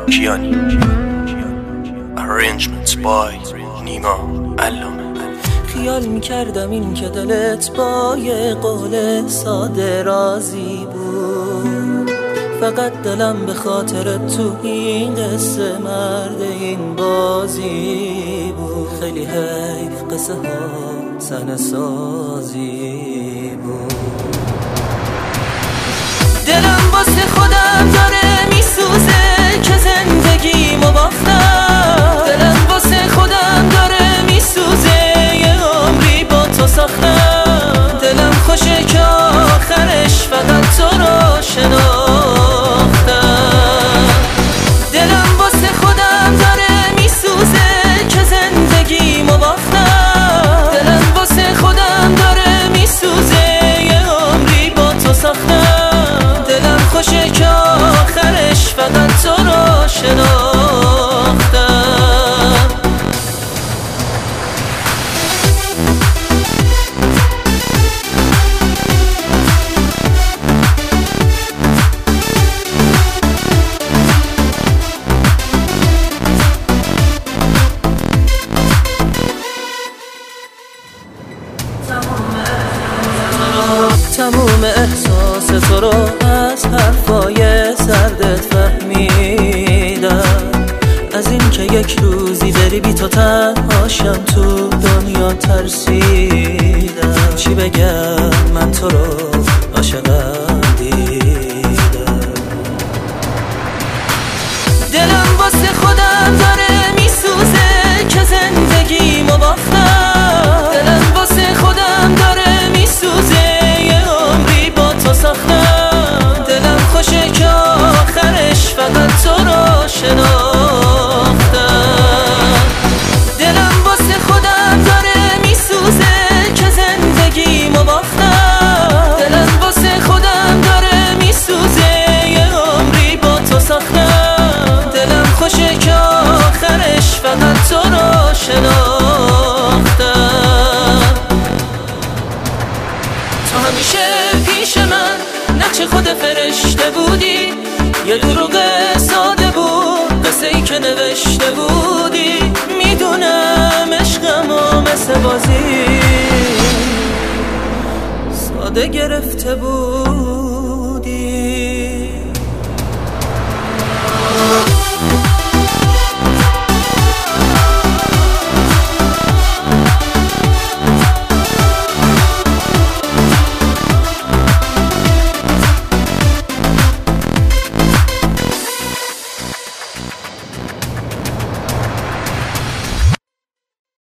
کیانی. Arrangements by نیما علامه. خیال میکردم این که دلت با یه قول ساده راضی بود، فقط دلم به خاطر تو این قصه مرد این بازی بود. خیلی حیف قصه ها صحنه سازی بود. دلم واسه خودم داره میسوزه که زندگیمو باختم. دلم واسه خودم داره میسوزه یه عمری با تو ساختم. دلم خوشه که آخرش فقط تو رو شناختم. دلم واسه خودم داره میسوزه که زندگیمو باختم. دلم واسه خودم داره میسوزه یه عمری با تو ساختم. دلم خوشه که آخرش فقط تو رو شناختم. تموم احساس تو رو از حرفای سردت فهمیدم. از این که یک روزی بری بی تو تنهاشم تو دنیا ترسیدم. چی بگم من تو رو عاشقم دیدم. دلم واسه خودم داره میسوزه که زندگیمو باختم. دلم واسه خودم داره میسوزه ساختم. دلم خوشه که آخرش فقط تو رو شناختم. دلم واسه خودم داره میسوزه که زندگیمو باختم. دلم واسه خودم داره میسوزه یه عمری با تو ساختم. دلم خوشه که آخرش فقط تو رو شناختم. تو همیشه پیش من نقش خود فرشته بودی، یه دروغ ساده بود قصه ای که نوشته بودی. میدونم عشقم و مثل بازی ساده گرفته بود.